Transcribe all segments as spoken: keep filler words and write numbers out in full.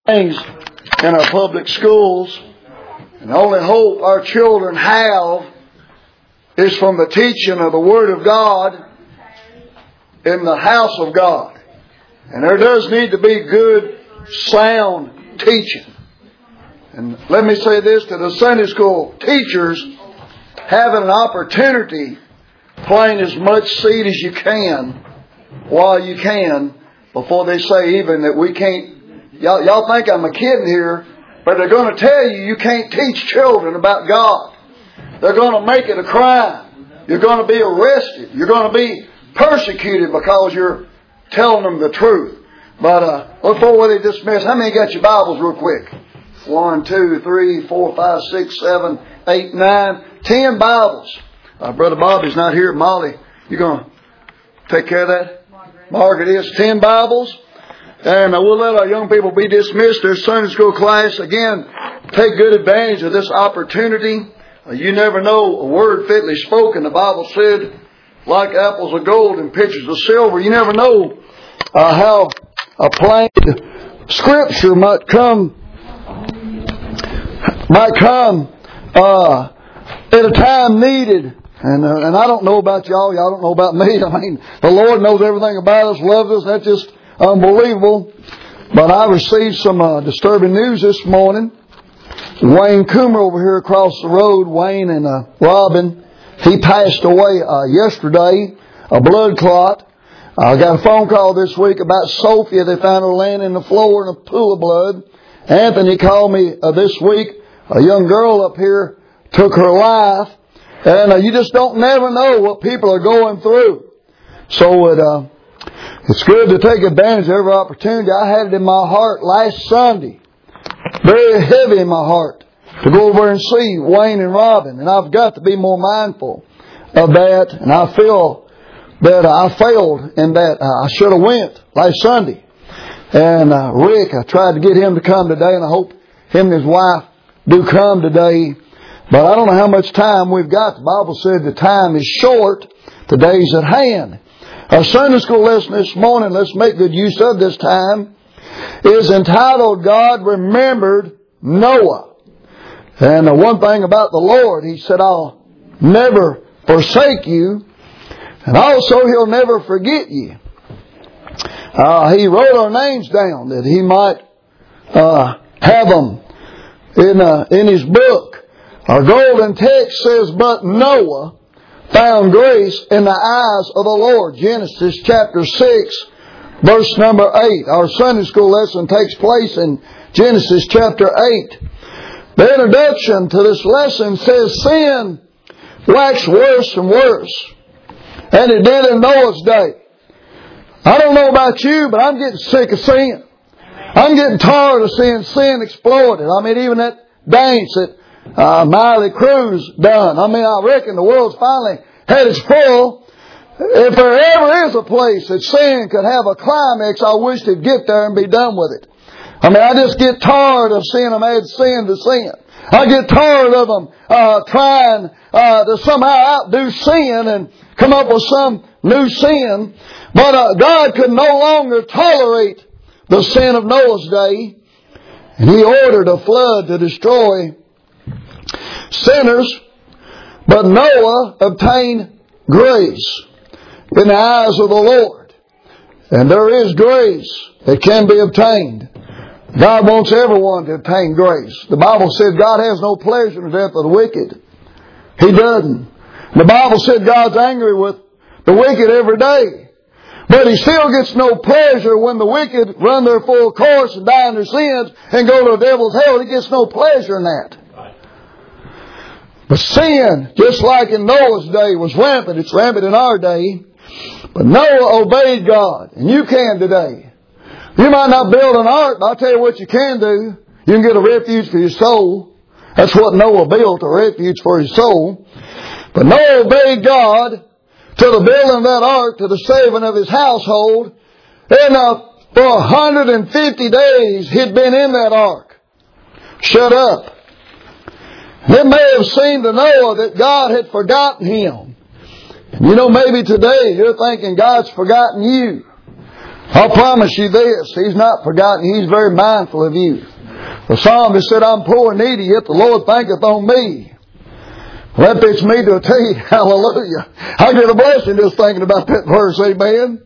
things in our public schools, and the only hope our children have is from the teaching of the Word of God in the house of God. And there does need to be good, sound teaching. And let me say this to the Sunday school teachers, having an opportunity, plant as much seed as you can while you can before they say even that we can't. Y'all, y'all think I'm a kidding here, but they're going to tell you you can't teach children about God. They're going to make it a crime. You're going to be arrested. You're going to be persecuted because you're telling them the truth. But uh, before they dismiss, how many got your Bibles real quick? One, two, three, four, five, six, seven, eight, nine, ten Bibles. Uh, Brother Bobby's not here. Molly, you going to take care of that? Margaret, Margaret is. Ten Bibles. And uh, we'll let our young people be dismissed. Their Sunday school class. Again, take good advantage of this opportunity. Uh, you never know a word fitly spoken. The Bible said, like apples of gold and pitchers of silver. You never know uh, how a plain Scripture might come, might come uh, at a time needed. And uh, and I don't know about y'all. Y'all don't know about me. I mean, the Lord knows everything about us, loves us. That's just unbelievable. But I received some uh, disturbing news this morning. Wayne Coomer over here across the road, Wayne and uh, Robin, he passed away uh, yesterday, a blood clot. I uh, got a phone call this week about Sophia. They found her laying in the floor in a pool of blood. Anthony called me uh, this week. A young girl up here took her life. And uh, you just don't never know what people are going through. So it, uh, it's good to take advantage of every opportunity. I had it in my heart last Sunday, very heavy in my heart, to go over and see Wayne and Robin. And I've got to be more mindful of that. And I feel that I failed in that. Uh, I should have went last Sunday. And uh, Rick, I tried to get him to come today, and I hope him and his wife do come today. But I don't know how much time we've got. The Bible said the time is short, the day's at hand. Our Sunday school lesson this morning, let's make good use of this time, is entitled, God Remembered Noah. And the one thing about the Lord, He said, I'll never forsake you, and also He'll never forget you. Uh, he wrote our names down that He might uh, have them in, uh, in His book. Our golden text says, but Noah found grace in the eyes of the Lord. Genesis chapter six, verse number eight. Our Sunday school lesson takes place in Genesis chapter eight. The introduction to this lesson says, sin waxed worse and worse. And it did in Noah's day. I don't know about you, but I'm getting sick of sin. I'm getting tired of seeing sin exploited. I mean, even that dance that Uh, Miley Cruz done. I mean, I reckon the world's finally had its full. If there ever is a place that sin could have a climax, I wish they'd get there and be done with it. I mean, I just get tired of seeing them add sin to sin. I get tired of them uh, trying uh, to somehow outdo sin and come up with some new sin. But uh, God could no longer tolerate the sin of Noah's day, and He ordered a flood to destroy sinners. But Noah obtained grace in the eyes of the Lord. And there is grace that can be obtained. God wants everyone to obtain grace. The Bible said God has no pleasure in the death of the wicked. He doesn't. The Bible said God's angry with the wicked every day. But He still gets no pleasure when the wicked run their full course and die in their sins and go to the devil's hell. He gets no pleasure in that. But sin, just like in Noah's day, was rampant. It's rampant in our day. But Noah obeyed God. And you can today. You might not build an ark, but I'll tell you what you can do. You can get a refuge for your soul. That's what Noah built, a refuge for his soul. But Noah obeyed God to the building of that ark, to the saving of his household. And uh, for one hundred fifty days he'd been in that ark, shut up. It may have seemed to Noah that God had forgotten him. You know, maybe today you're thinking God's forgotten you. I'll promise you this, He's not forgotten. He's very mindful of you. The psalmist said, I'm poor and needy, yet the Lord thinketh on me. Well, that fits me to a T. Hallelujah. I get a blessing just thinking about that verse. Amen.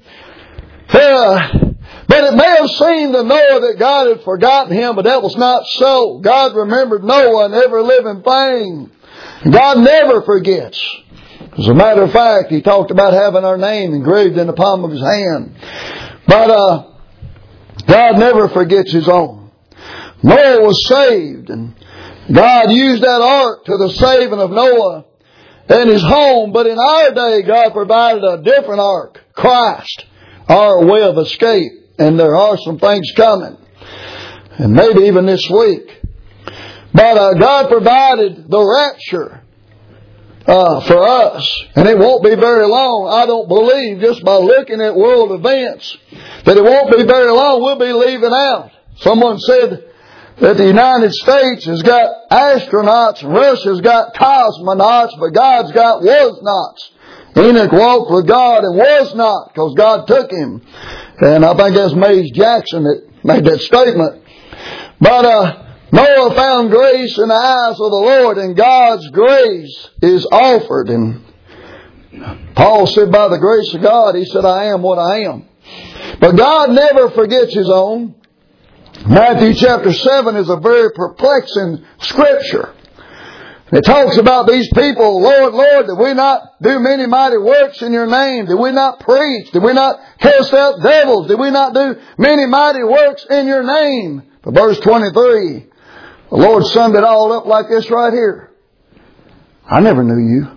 Uh, but it may have seemed to Noah that God had forgotten him, but that was not so. God remembered Noah and every living thing. God never forgets. As a matter of fact, He talked about having our name engraved in the palm of His hand. But uh, God never forgets His own. Noah was saved, and God used that ark to the saving of Noah and his home. But in our day, God provided a different ark, Christ, our way of escape. And there are some things coming, and maybe even this week. But uh, God provided the rapture uh, for us, and it won't be very long. I don't believe, just by looking at world events, that it won't be very long. We'll be leaving out. Someone said that the United States has got astronauts and Russia's got cosmonauts, but God's got was-nots. Enoch walked with God and was not, because God took him. And I think that's Mays Jackson that made that statement. But uh, Noah found grace in the eyes of the Lord, and God's grace is offered. And Paul said, by the grace of God, he said, I am what I am. But God never forgets His own. Matthew chapter seven is a very perplexing scripture. It talks about these people, Lord, Lord, did we not do many mighty works in Your name? Did we not preach? Did we not cast out devils? Did we not do many mighty works in Your name? But verse twenty-three, the Lord summed it all up like this right here. I never knew you.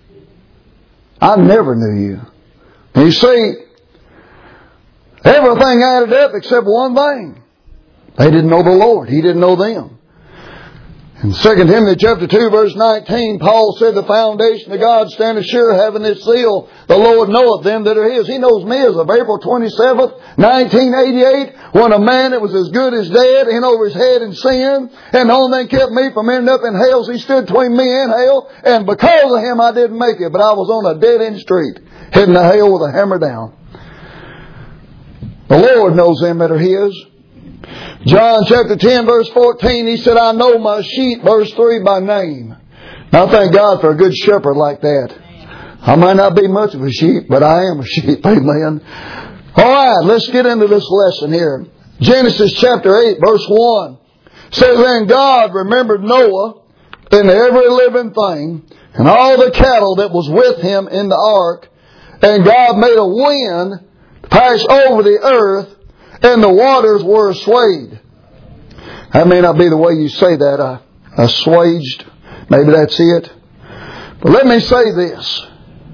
I never knew you. And you see, everything added up except one thing. They didn't know the Lord. He didn't know them. In Second Timothy chapter two, verse nineteen, Paul said, the foundation of God standeth sure, having this seal, the Lord knoweth them that are His. He knows me as of April twenty-seventh, nineteen eighty-eight, when a man that was as good as dead in over his head in sin, and the only thing kept me from ending up in hell, He stood between me and hell, and because of Him I didn't make it, but I was on a dead-end street, heading to hell with a hammer down. The Lord knows them that are His. John chapter ten, verse fourteen, He said, I know my sheep, verse three, by name. Now, I thank God for a good shepherd like that. I might not be much of a sheep, but I am a sheep. Amen. All right, let's get into this lesson here. Genesis chapter eight, verse one says, then God remembered Noah and every living thing and all the cattle that was with him in the ark. And God made a wind pass over the earth, and the waters were assuaged. That may not be the way you say that, uh, assuaged. Maybe that's it. But let me say this.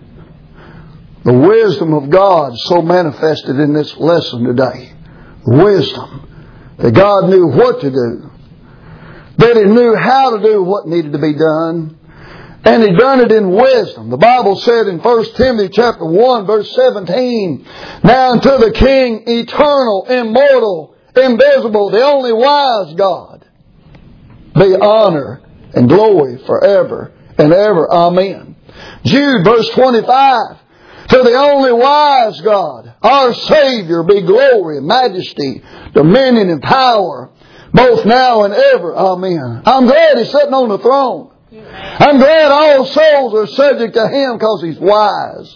The wisdom of God so manifested in this lesson today. Wisdom. That God knew what to do. That He knew how to do what needed to be done. And He done it in wisdom. The Bible said in First Timothy chapter one, verse seventeen, now unto the King, eternal, immortal, invisible, the only wise God, be honor and glory forever and ever. Amen. Jude verse twenty-five, to the only wise God, our Savior, be glory, majesty, dominion, and power, both now and ever. Amen. I'm glad He's sitting on the throne. I'm glad all souls are subject to Him because He's wise.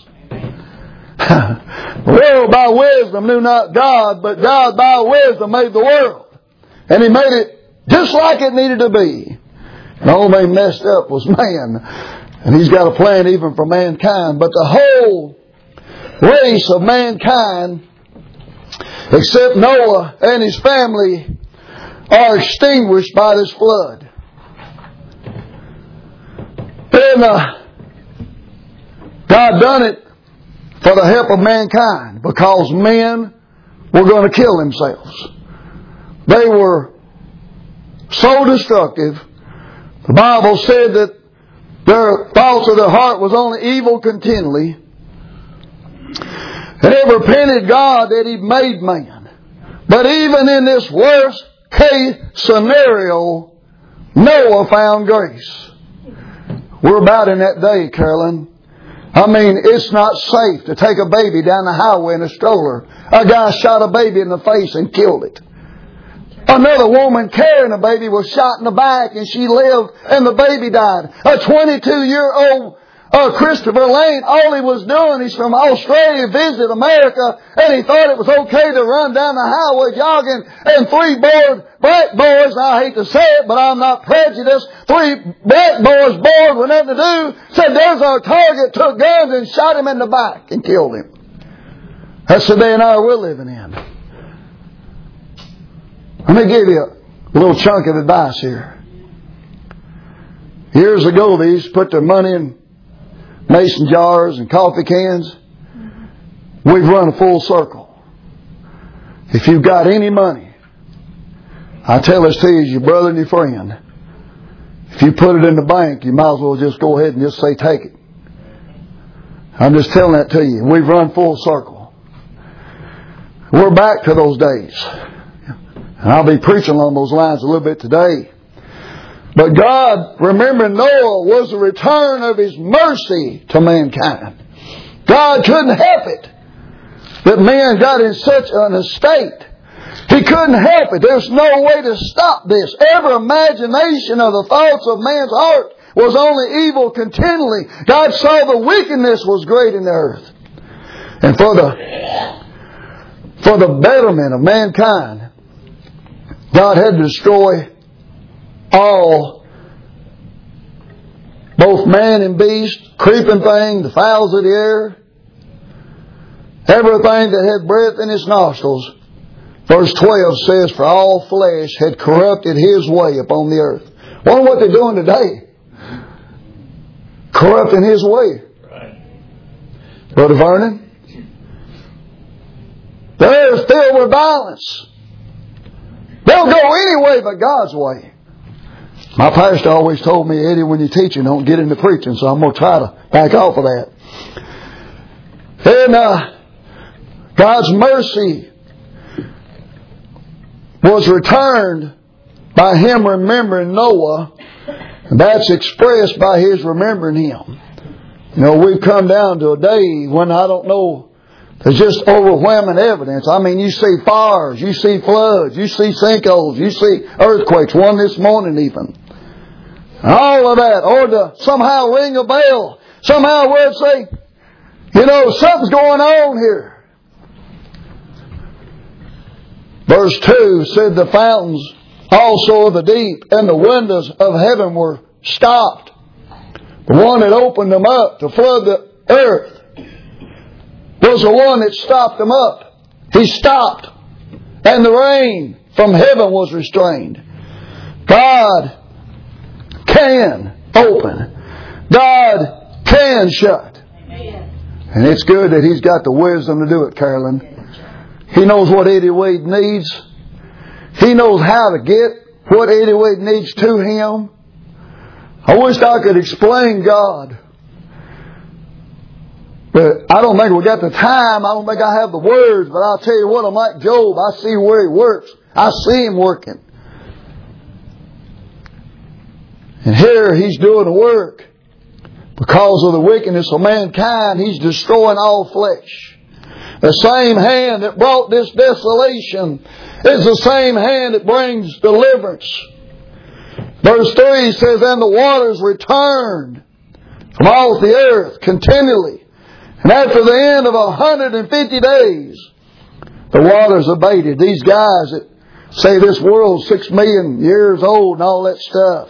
The world by wisdom knew not God, but God by wisdom made the world. And He made it just like it needed to be. The only thing messed up was man. And He's got a plan even for mankind. But the whole race of mankind, except Noah and his family, are extinguished by this flood. And uh, God done it for the help of mankind, because men were going to kill themselves. They were so destructive. The Bible said that their thoughts of their heart was only evil continually. And they repented God that He made man. But even in this worst case scenario, Noah found grace. We're about in that day, Carolyn. I mean, it's not safe to take a baby down the highway in a stroller. A guy shot a baby in the face and killed it. Another woman carrying a baby was shot in the back and she lived and the baby died. A twenty-two-year-old uh, Christopher Lane, all he was doing, he's from Australia, visited America, and he thought it was okay to run down the highway jogging, and three bored, black boys, I hate to say it, but I'm not prejudiced, three black boys bored with nothing to do, said, there's our target, took guns and shot him in the back and killed him. That's the day and hour we're living in. Let me give you a little chunk of advice here. Years ago, they used to put their money in mason jars and coffee cans. We've run a full circle. If you've got any money, I tell this to you as your brother and your friend. If you put it in the bank, you might as well just go ahead and just say, take it. I'm just telling that to you. We've run full circle. We're back to those days. And I'll be preaching along those lines a little bit today. But God, remembering Noah, was the return of His mercy to mankind. God couldn't help it that man got in such an estate. He couldn't help it. There's no way to stop this. Every imagination of the thoughts of man's heart was only evil continually. God saw the wickedness was great in the earth. And for the, for the betterment of mankind, God had to destroy all, both man and beast, creeping thing, the fowls of the air, everything that had breath in its nostrils. Verse twelve says, for all flesh had corrupted his way upon the earth. Wonder what they're doing today. Corrupting his way. Right. Brother Vernon, the earth filled with violence. They'll go any way but God's way. My pastor always told me, Eddie, when you're teaching, don't get into preaching, so I'm going to try to back off of that. And uh, God's mercy was returned by Him remembering Noah, and that's expressed by His remembering him. You know, we've come down to a day when I don't know, there's just overwhelming evidence. I mean, you see fires, you see floods, you see sinkholes, you see earthquakes, one this morning even. All of that, or to somehow ring a bell, somehow we'll say, you know, something's going on here. Verse two said the fountains also of the deep and the windows of heaven were stopped. The one that opened them up to flood the earth was the one that stopped them up. He stopped. And the rain from heaven was restrained. God can open. God can shut. Amen. And it's good that He's got the wisdom to do it, Carolyn. He knows what Eddie Wade needs. He knows how to get what Eddie Wade needs to him. I wish I could explain God. But I don't think we got the time. I don't think I have the words. But I'll tell you what, I'm like Job. I see where He works. I see Him working. And here He's doing the work. Because of the wickedness of mankind, He's destroying all flesh. The same hand that brought this desolation is the same hand that brings deliverance. Verse three says, and the waters returned from off the earth continually. And after the end of one hundred fifty days, the waters abated. These guys that say this world's six million years old and all that stuff.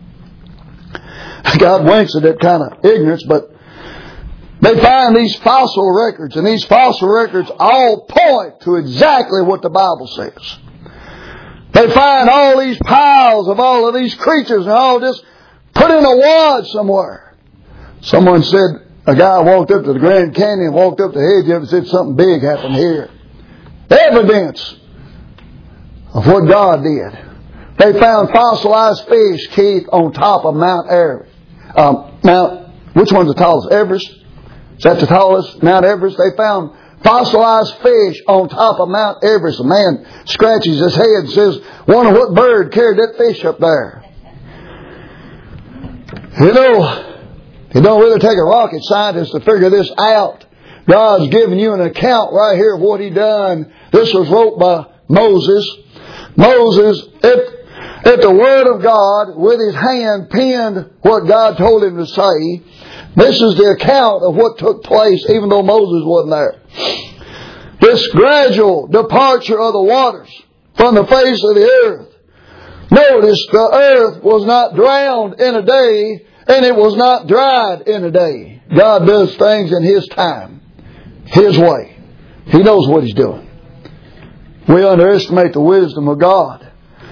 God winks at that kind of ignorance, but they find these fossil records, and these fossil records all point to exactly what the Bible says. They find all these piles of all of these creatures and all just put in a wad somewhere. Someone said, a guy walked up to the Grand Canyon, walked up the hedge and said something big happened here. Evidence of what God did. They found fossilized fish, Keith, on top of Mount Everest. Um, Mount, which one's the tallest? Everest? Is that the tallest? Mount Everest? They found fossilized fish on top of Mount Everest. A man scratches his head and says, wonder what bird carried that fish up there. You know, It don't really take a rocket scientist to figure this out. God's giving you an account right here of what He done. This was wrote by Moses. Moses, if, if the Word of God, with his hand, penned what God told him to say. This is the account of what took place, even though Moses wasn't there. This gradual departure of the waters from the face of the earth. Notice the earth was not drowned in a day, and it was not dried in a day. God does things in His time, His way. He knows what He's doing. We underestimate the wisdom of God.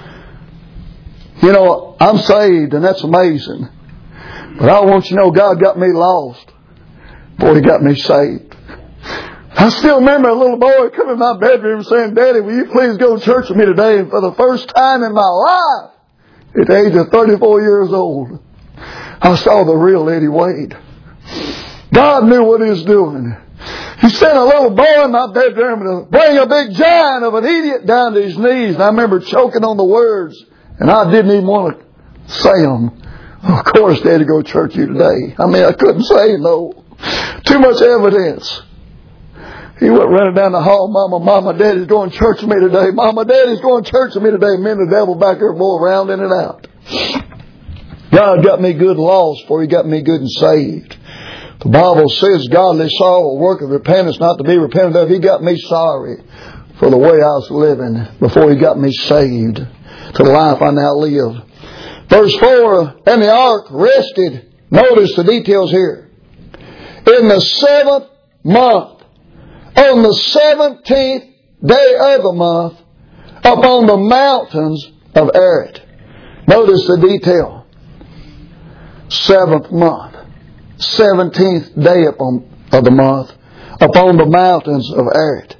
You know, I'm saved, and that's amazing. But I want you to know God got me lost before He got me saved. I still remember a little boy coming in my bedroom saying, "Daddy, will you please go to church with me today?" And for the first time in my life, at the age of thirty-four years old, I saw the real Eddie Wade. God knew what He was doing. He sent a little boy in my bedroom to bring a big giant of an idiot down to his knees. And I remember choking on the words, and I didn't even want to say them. Of course, Daddy, go to church with you today. I mean, I couldn't say no. Too much evidence. He went running down the hall. "Mama, Mama, Daddy's going to church with me today. Mama, Daddy's going to church with me today." Me and the devil back there boy round in and out. God got me good and lost before He got me good and saved. The Bible says godly sorrow, a work of repentance not to be repented of. He got me sorry for the way I was living before He got me saved to the life I now live. Verse four, and the ark rested. Notice the details here. In the seventh month, on the seventeenth day of the month, upon the mountains of Ararat. Notice the detail. Seventh month. Seventeenth day upon, of the month, upon the mountains of Ararat.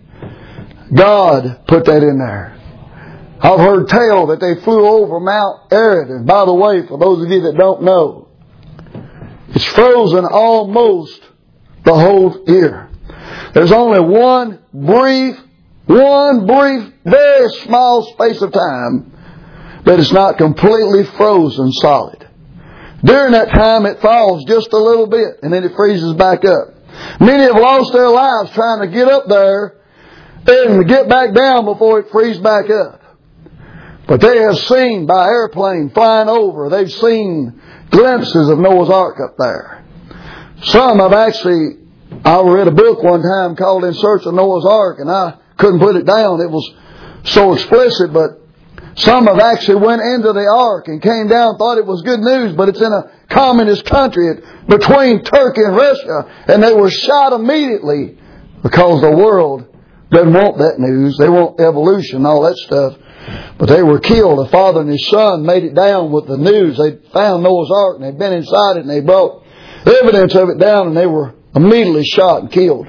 God put that in there. I've heard tell that they flew over Mount Ararat. And by the way, for those of you that don't know, it's frozen almost the whole year. There's only one brief, one brief, very small space of time that it's not completely frozen solid. During that time, it thaws just a little bit, and then it freezes back up. Many have lost their lives trying to get up there and get back down before it freezes back up. But they have seen by airplane flying over, they've seen glimpses of Noah's Ark up there. Some have actually, I read a book one time called In Search of Noah's Ark, and I couldn't put it down. It was so explicit, but some have actually went into the ark and came down, thought it was good news, but it's in a communist country between Turkey and Russia, and they were shot immediately because the world doesn't want that news. They want evolution and all that stuff. But they were killed. The father and his son made it down with the news. They found Noah's Ark and they'd been inside it, and they brought evidence of it down, and they were immediately shot and killed.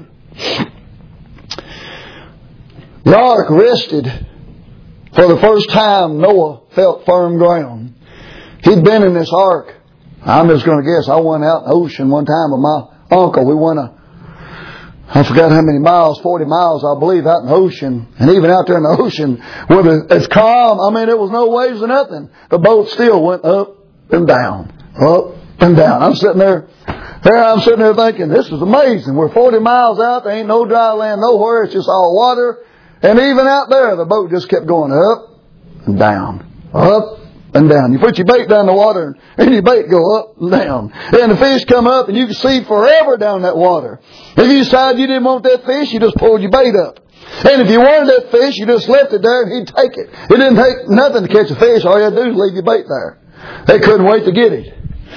The ark rested. For the first time, Noah felt firm ground. He'd been in this ark. I'm just going to guess. I went out in the ocean one time with my uncle. We went a, I forgot how many miles, forty miles, I believe, out in the ocean. And even out there in the ocean, where the, it's calm, I mean, there was no waves or nothing. The boat still went up and down, up and down. I'm sitting there, there I'm sitting there thinking, this is amazing. We're forty miles out. There ain't no dry land nowhere. It's just all water. And even out there, the boat just kept going up and down, up and down. You put your bait down in the water, and your bait go up and down. And the fish come up, and you can see forever down that water. If you decided you didn't want that fish, you just pulled your bait up. And if you wanted that fish, you just left it there, and he'd take it. It didn't take nothing to catch a fish. All you had to do is leave your bait there. They couldn't wait to get it.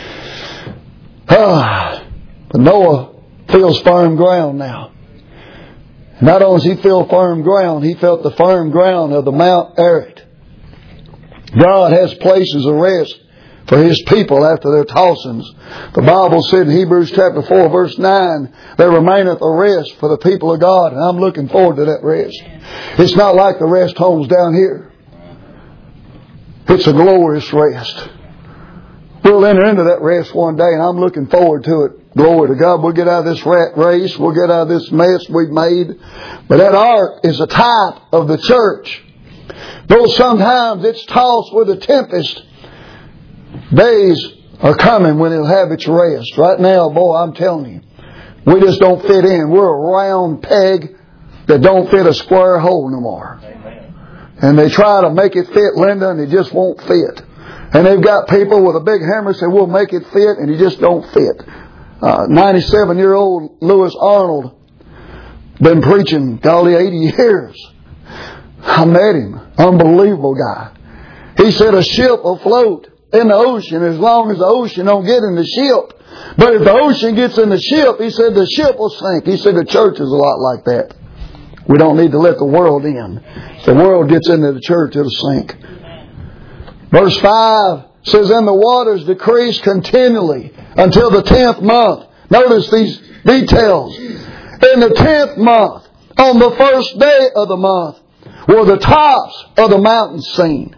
Ah, but Noah feels firm ground now. Not only does he feel firm ground, he felt the firm ground of the Mount Ararat. God has places of rest for His people after their tossings. The Bible said in Hebrews chapter four verse nine, there remaineth a rest for the people of God. And I'm looking forward to that rest. It's not like the rest homes down here. It's a glorious rest. We'll enter into that rest one day, and I'm looking forward to it. Glory to God. We'll get out of this rat race. We'll get out of this mess we've made. But that ark is a type of the church. Though sometimes it's tossed with a tempest, days are coming when it'll have its rest. Right now, boy, I'm telling you, we just don't fit in. We're a round peg that don't fit a square hole no more. And they try to make it fit, Linda, and it just won't fit. And they've got people with a big hammer say, we'll make it fit, and it just don't fit. Uh, ninety-seven-year-old Lewis Arnold, been preaching golly eighty years. I met him. Unbelievable guy. He said a ship will float in the ocean as long as the ocean don't get in the ship. But if the ocean gets in the ship, he said the ship will sink. He said the church is a lot like that. We don't need to let the world in. If the world gets into the church, it'll sink. Verse five says, and the waters decreased continually until the tenth month. Notice these details. In the tenth month, on the first day of the month, were the tops of the mountains seen.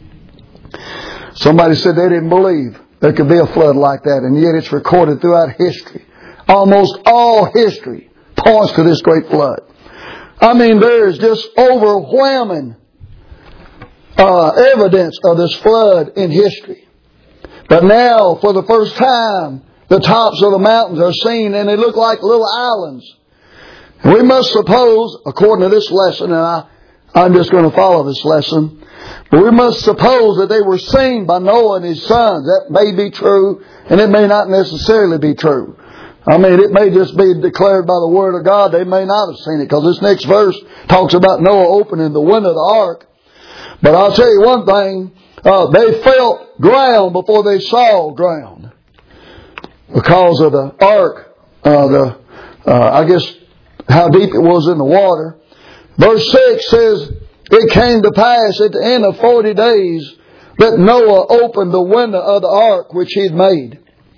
Somebody said they didn't believe there could be a flood like that, and yet it's recorded throughout history. Almost all history points to this great flood. I mean, there is just overwhelming uh, evidence of this flood in history. But now, for the first time, the tops of the mountains are seen, and they look like little islands. And we must suppose, according to this lesson, and I, I'm just going to follow this lesson, but we must suppose that they were seen by Noah and his sons. That may be true, and it may not necessarily be true. I mean, it may just be declared by the Word of God. They may not have seen it, because this next verse talks about Noah opening the window of the ark. But I'll tell you one thing, uh, they felt ground before they saw ground. Because of the ark, uh, the, uh, I guess how deep it was in the water. Verse six says, it came to pass at the end of forty days that Noah opened the window of the ark which he had made.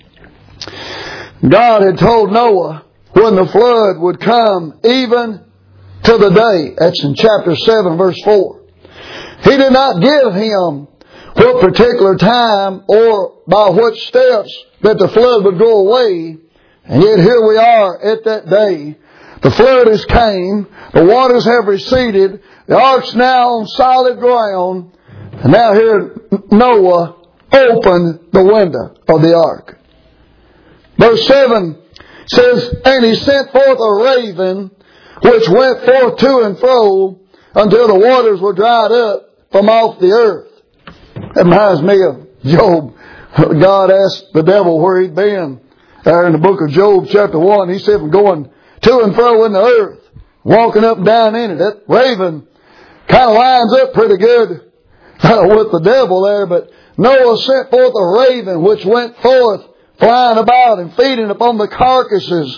God had told Noah when the flood would come, even to the day. That's in chapter seven, verse four. He did not give him what particular time or by what steps that the flood would go away. And yet here we are at that day. The flood has came. The waters have receded. The ark's now on solid ground. And now here Noah opened the window of the ark. Verse seven says, and he sent forth a raven, which went forth to and fro until the waters were dried up from off the earth. That reminds me of Job. God asked the devil where he'd been. There in the book of Job, chapter one, he said, going to and fro in the earth, walking up and down in it. That raven kind of lines up pretty good with the devil there. But Noah sent forth a raven, which went forth flying about and feeding upon the carcasses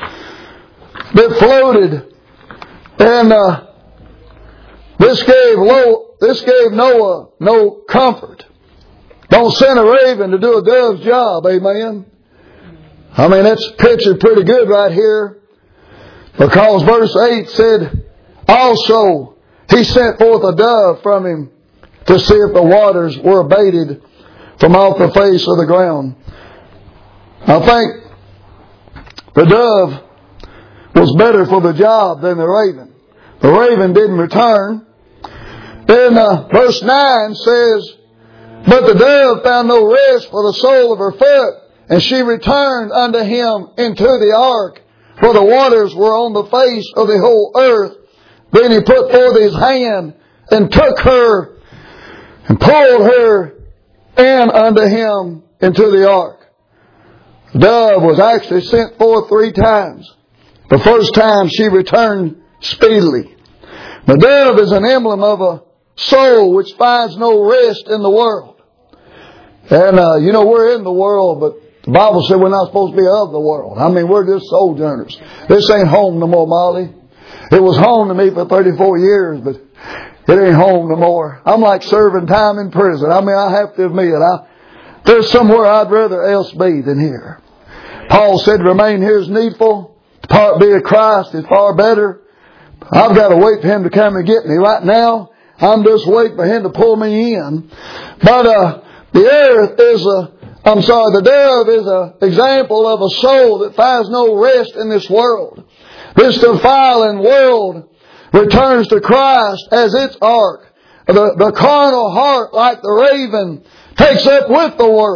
that floated. And uh, this gave low, this gave Noah no comfort. Don't send a raven to do a dove's job, amen. I mean, that's pictured pretty good right here. Because verse eight said, also he sent forth a dove from him to see if the waters were abated from off the face of the ground. I think the dove was better for the job than the raven. The raven didn't return. Then uh, verse nine says, but the dove found no rest for the sole of her foot, and she returned unto him into the ark, for the waters were on the face of the whole earth. Then he put forth his hand and took her and pulled her in unto him into the ark. The dove was actually sent forth three times. The first time she returned speedily. The dove is an emblem of a soul which finds no rest in the world. And, uh, you know, we're in the world, but the Bible said we're not supposed to be of the world. I mean, we're just sojourners. This ain't home no more, Molly. It was home to me for thirty-four years, but it ain't home no more. I'm like serving time in prison. I mean, I have to admit, I, there's somewhere I'd rather else be than here. Paul said, remain here is needful. Depart be of Christ is far better. I've got to wait for Him to come and get me. Right now, I'm just waiting for Him to pull me in. But, uh, the earth is a, I'm sorry, the dove is an example of a soul that finds no rest in this world. This defiling world returns to Christ as its ark. The, the carnal heart, like the raven, takes up with the world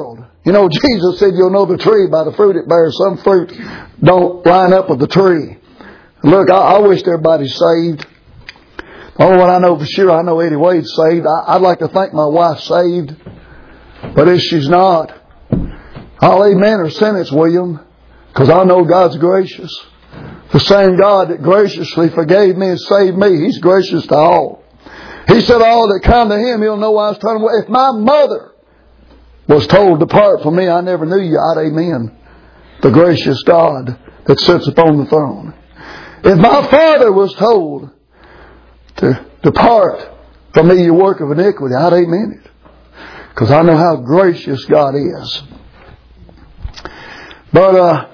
You know, Jesus said you'll know the tree by the fruit it bears. Some fruit don't line up with the tree. Look, I, I wish everybody's saved. The only one I know for sure, I know Eddie Wade's saved. I, I'd like to think my wife's saved. But if she's not, I'll amen her sentence, William, because I know God's gracious. The same God that graciously forgave me and saved me, He's gracious to all. He said, all that come to Him, He'll know why I was turning away. If my mother was told, depart from me, I never knew you, I'd amen the gracious God that sits upon the throne. If my father was told to depart from me, you work of iniquity, I'd amen it. Because I know how gracious God is. But uh,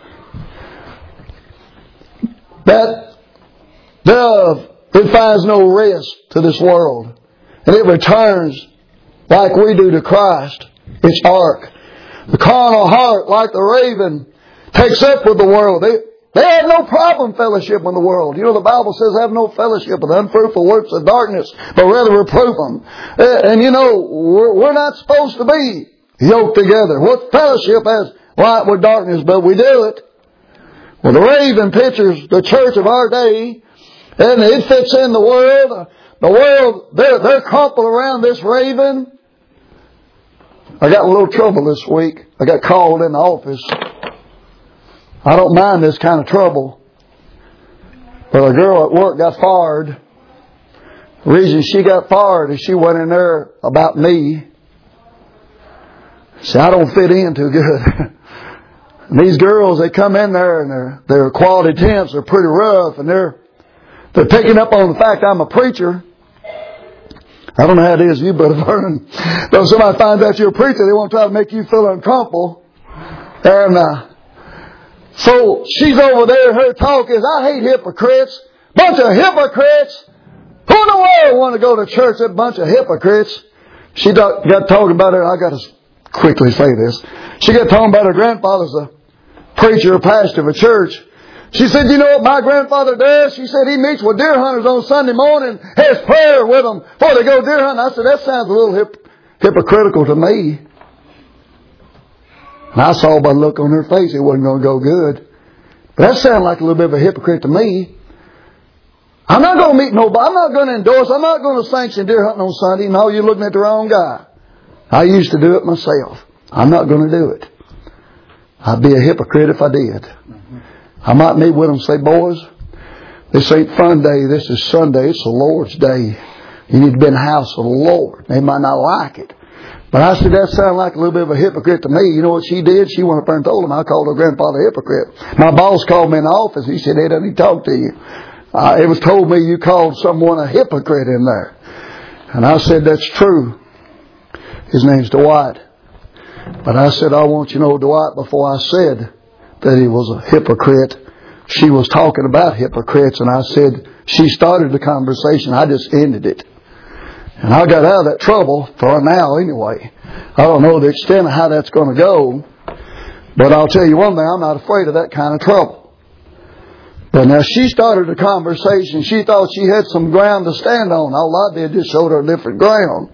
that dove, it finds no rest to this world. And it returns like we do to Christ, its ark. The carnal heart, like the raven, takes up with the world. They, they have no problem fellowship with the world. You know, the Bible says have no fellowship with the unfruitful works of darkness, but rather reprove them. And you know, we're, we're not supposed to be yoked together. What fellowship has light with darkness, but we do it. Well, the raven pictures the church of our day, and it fits in the world. The world, they're, they're crumpled around this raven. I got in a little trouble this week. I got called in the office. I don't mind this kind of trouble. But a girl at work got fired. The reason she got fired is she went in there about me. See, I don't fit in too good. And these girls, they come in there and they're, they're quality temps. They're pretty rough. And they're, they're picking up on the fact I'm a preacher. I don't know how it is, you Brother Vernon. But if somebody finds out you're a preacher, they won't try to make you feel uncomfortable. And uh, so she's over there. Her talk is, I hate hypocrites. Bunch of hypocrites. Who in the world want to go to church? That bunch of hypocrites. She got talking about it. I got to quickly say this. She got talking about her grandfather's a preacher, a pastor of a church. She said, you know what my grandfather does? She said he meets with deer hunters on Sunday morning, has prayer with them before they go deer hunting. I said, that sounds a little hip, hypocritical to me. And I saw by the look on her face it wasn't going to go good. But that sounded like a little bit of a hypocrite to me. I'm not going to meet nobody. I'm not going to endorse. I'm not going to sanction deer hunting on Sunday. No, you're looking at the wrong guy. I used to do it myself. I'm not going to do it. I'd be a hypocrite if I did. I might meet with them and say, boys, this ain't fun day. This is Sunday. It's the Lord's day. You need to be in the house of the Lord. They might not like it. But I said, that sounded like a little bit of a hypocrite to me. You know what she did? She went up there and told him I called her grandfather a hypocrite. My boss called me in the office. He said, hey, doesn't he talk to you? Uh, it was told me you called someone a hypocrite in there. And I said, that's true. His name's Dwight. But I said, I want you to know, Dwight, before I said that he was a hypocrite, she was talking about hypocrites, and I said, she started the conversation, I just ended it. And I got out of that trouble for now anyway. I don't know the extent of how that's going to go, but I'll tell you one thing, I'm not afraid of that kind of trouble. But now she started the conversation, she thought she had some ground to stand on. All I did just showed her a different ground.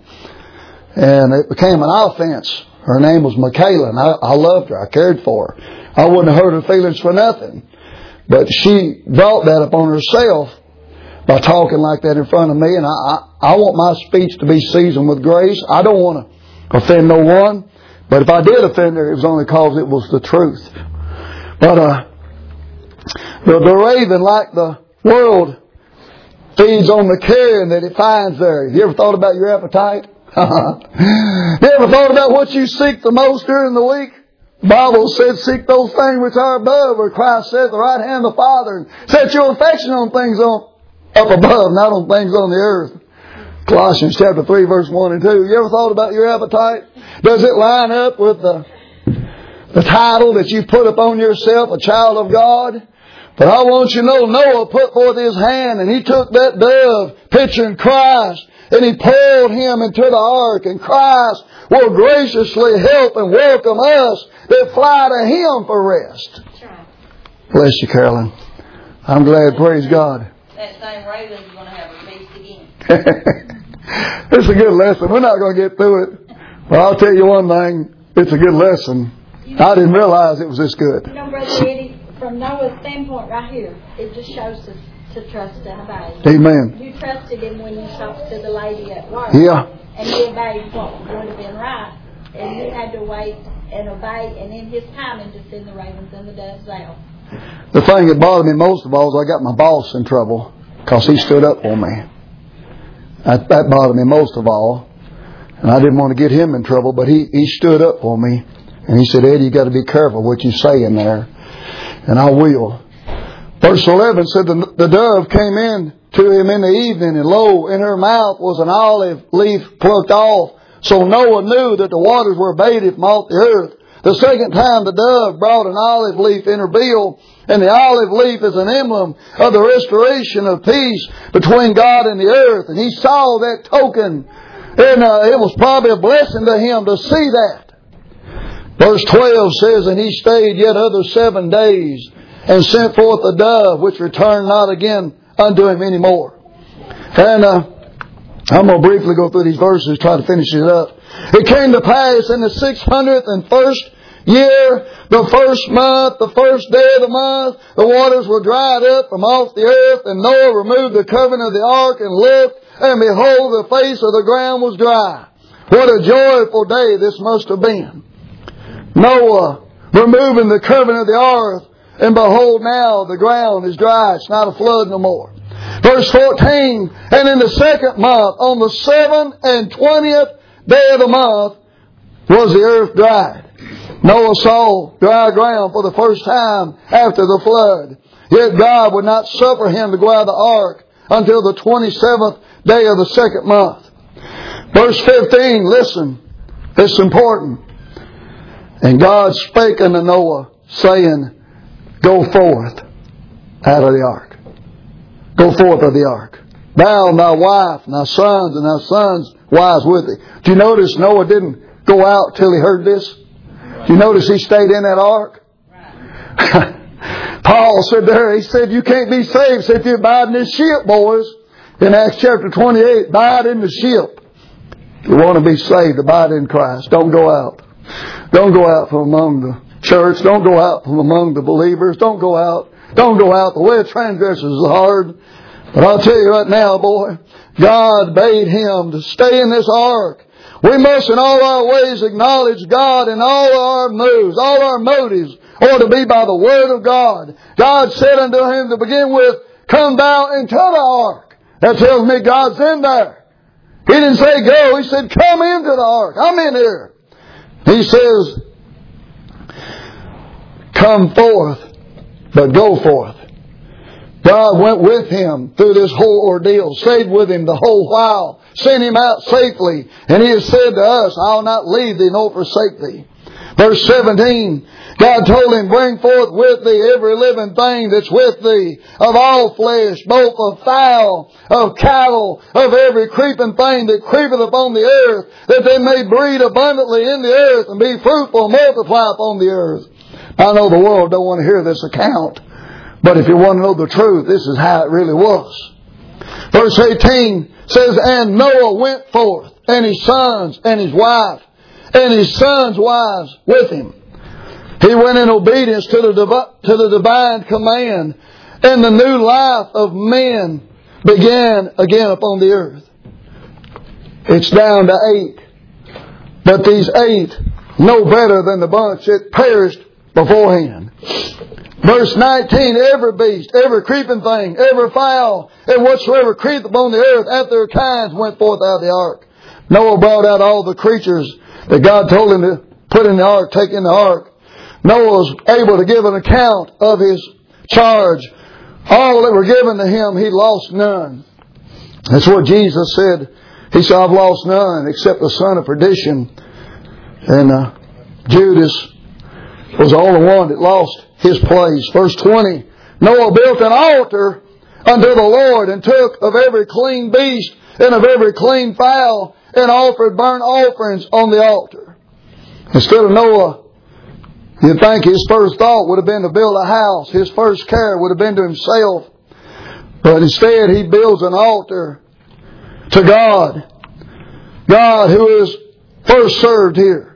And it became an offense. Her name was Michaela, and I, I loved her. I cared for her. I wouldn't have hurt her feelings for nothing. But she brought that upon herself by talking like that in front of me. And I, I, I want my speech to be seasoned with grace. I don't want to offend no one. But if I did offend her, it was only because it was the truth. But uh, the, the raven, like the world, feeds on the carrion that it finds there. You ever thought about your appetite? You ever thought about what you seek the most during the week? The Bible said, seek those things which are above, where Christ said, the right hand of the Father, and set your affection on things on up above, not on things on the earth. Colossians chapter three, verse one and two. You ever thought about your appetite? Does it line up with the, the title that you put upon yourself, a child of God? But I want you to know, Noah put forth his hand, and he took that dove, picturing Christ, and he pulled him into the ark, and Christ will graciously help and welcome us that fly to Him for rest. Right. Bless you, Carolyn. I'm glad, praise God. That same raven's going to have a feast again. It's a good lesson. We're not going to get through it. But I'll tell you one thing. it's a good lesson. I didn't realize it was this good. You know, Brother Eddie, from Noah's standpoint right here, it just shows us to trust and obey. Amen. You trusted Him when you talked to the lady at work. Yeah. And you obeyed what would have been right. And you had to wait and obey, and in His timing to send the ravens and the doves out. The thing that bothered me most of all is I got my boss in trouble because he stood up for me. That, that bothered me most of all. And I didn't want to get him in trouble, but he, he stood up for me. And he said, Eddie, you got to be careful what you say in there. And I will. Verse eleven said, the, the dove came in to him in the evening, and lo, in her mouth was an olive leaf plucked off. So Noah knew that the waters were abated from off the earth. The second time the dove brought an olive leaf in her bill, and the olive leaf is an emblem of the restoration of peace between God and the earth. And he saw that token, and uh, it was probably a blessing to him to see that. Verse twelve says, and he stayed yet other seven days, and sent forth a dove, which returned not again unto him any more. And uh, I'm going to briefly go through these verses, try to finish it up. It came to pass in the six hundredth and first year, the first month, the first day of the month, the waters were dried up from off the earth, and Noah removed the covering of the ark, and looked, and behold, the face of the ground was dry. What a joyful day this must have been. Noah removing the covering of the ark, and behold, now the ground is dry. It's not a flood no more. Verse fourteen, and in the second month, on the seventh and twentieth day of the month, was the earth dried. Noah saw dry ground for the first time after the flood. Yet God would not suffer him to go out of the ark until the twenty-seventh day of the second month. Verse fifteen, listen, this is important. And God spake unto Noah, saying, go forth out of the ark. Go forth of the ark. Thou and thy wife, and thy sons, and thy sons' wives with thee. Do you notice Noah didn't go out till he heard this? Do you notice he stayed in that ark? Paul said there, he said, you can't be saved except you abide in this ship, boys. In Acts chapter twenty-eight, abide in the ship. If you want to be saved, abide in Christ. Don't go out. Don't go out from among the church. Don't go out from among the believers. Don't go out. Don't go out. The way of transgressors is hard. But I'll tell you right now, boy, God bade him to stay in this ark. We must in all our ways acknowledge God in all our moves. All our motives ought to be by the Word of God. God said unto him to begin with, come thou into the ark. That tells me God's in there. He didn't say go. He said come into the ark. I'm in here. He says, come forth, but go forth. God went with him through this whole ordeal, stayed with him the whole while, sent him out safely. And he has said to us, I'll not leave thee nor forsake thee. Verse seventeen, God told him, bring forth with thee every living thing that's with thee, of all flesh, both of fowl, of cattle, of every creeping thing that creepeth upon the earth, that they may breed abundantly in the earth, and be fruitful, multiply upon the earth. I know the world don't want to hear this account, but if you want to know the truth, this is how it really was. Verse eighteen says, and Noah went forth, and his sons, and his wife, and his sons' wives with him. He went in obedience to the, to the divine command, and the new life of men began again upon the earth. It's down to eight. But these eight no better than the bunch that perished beforehand. Verse nineteen, every beast, every creeping thing, every fowl, and whatsoever creepeth upon the earth after their kinds went forth out of the ark. Noah brought out all the creatures that God told him to put in the ark, take in the ark. Noah was able to give an account of his charge. All that were given to him, he lost none. That's what Jesus said. He said, I've lost none except the son of perdition. And uh, Judas was the only one that lost his place. Verse twenty, Noah built an altar unto the Lord, and took of every clean beast and of every clean fowl, and offered burnt offerings on the altar. Instead of Noah, you'd think his first thought would have been to build a house. His first care would have been to himself. But instead he builds an altar to God. God who is first served here.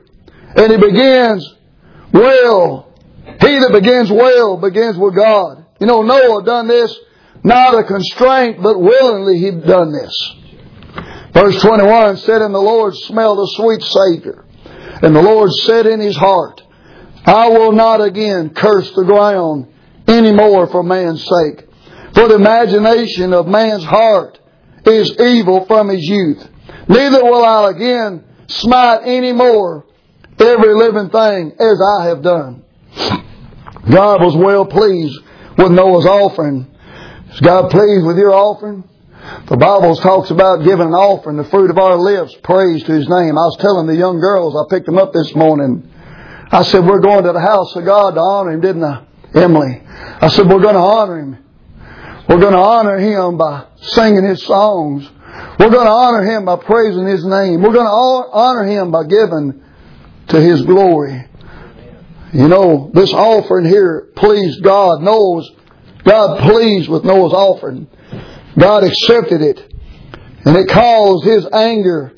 And he begins well. He that begins well begins with God. You know, Noah done this, not a constraint, but willingly he'd done this. Verse twenty-one said, And the Lord smelled a sweet Savior. And the Lord said in his heart, I will not again curse the ground any more for man's sake. For the imagination of man's heart is evil from his youth. Neither will I again smite any more every living thing as I have done. God was well pleased with Noah's offering. Is God pleased with your offering? The Bible talks about giving an offering, the fruit of our lips, praise to His name. I was telling the young girls, I picked them up this morning. I said, we're going to the house of God to honor Him, didn't I, Emily? I said, we're going to honor Him. We're going to honor Him by singing His songs. We're going to honor Him by praising His name. We're going to honor Him by giving to His glory. You know, this offering here pleased God. Noah's, God pleased with Noah's offering. God accepted it. And it caused His anger,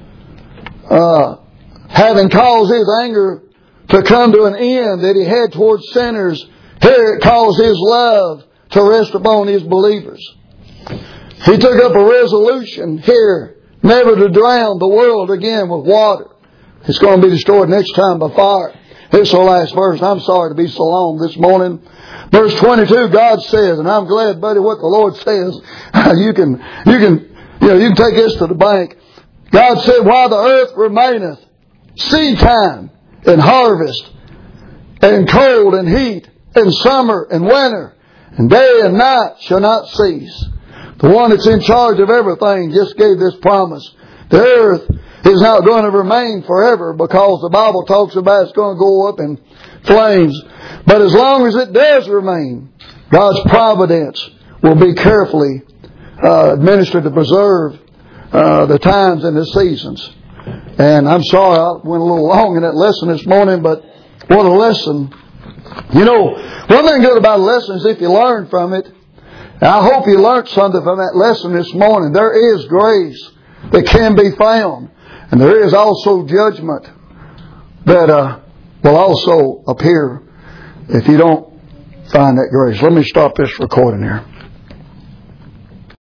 uh, having caused His anger to come to an end that He had towards sinners, here it caused His love to rest upon His believers. He took up a resolution here never to drown the world again with water. It's going to be destroyed next time by fire. This is the last verse. I'm sorry to be so long this morning. Verse twenty-two, God says, and I'm glad, buddy, what the Lord says. you can, you can, you know, you can take this to the bank. God said, while the earth remaineth, seed time and harvest, and cold and heat, and summer and winter, and day and night shall not cease. The one that's in charge of everything just gave this promise. The earth is not going to remain forever because the Bible talks about it's going to go up in flames. But as long as it does remain, God's providence will be carefully uh, administered to preserve uh, the times and the seasons. And I'm sorry I went a little long in that lesson this morning, but what a lesson. You know, one thing good about a lesson is if you learn from it. And I hope you learned something from that lesson this morning. There is grace that can be found. And there is also judgment that uh, will also appear if you don't find that grace. Let me stop this recording here.